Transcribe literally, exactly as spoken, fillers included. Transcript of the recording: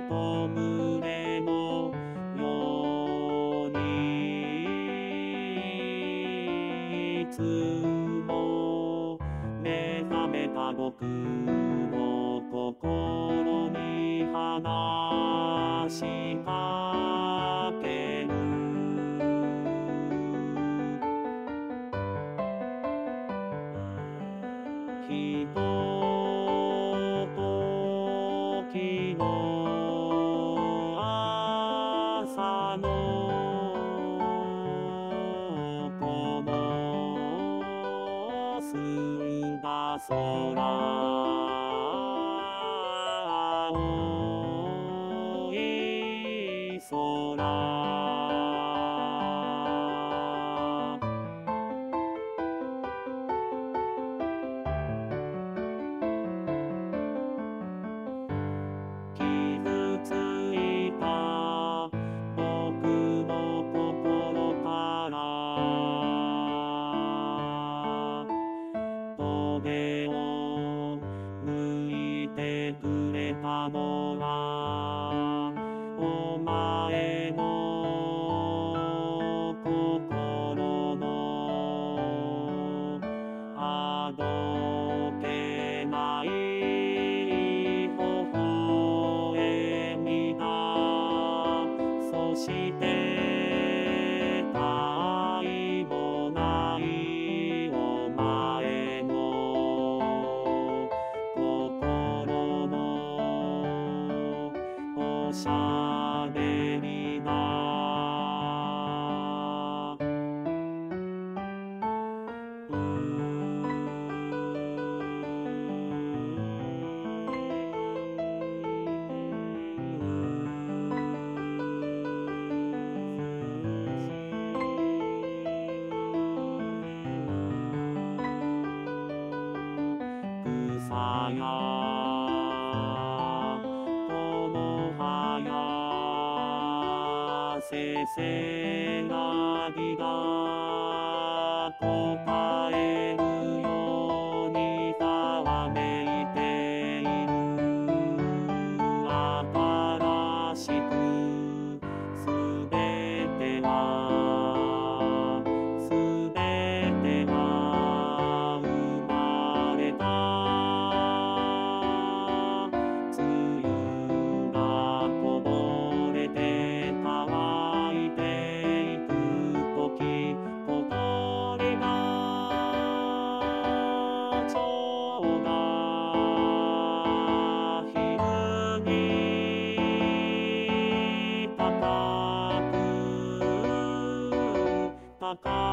と群れのようにいつも目覚めた僕の心に話しかけるひとときの朝のこの澄んだ空青い空傷ついた僕の心から棘を抜いてくれたのはお前の心のあどけない微笑みだ。そして愛もないお前の心のおしゃべりだ。草やこの葉やせせらぎが答えるようにざわめいている新しくすべてはすべては生まれた高く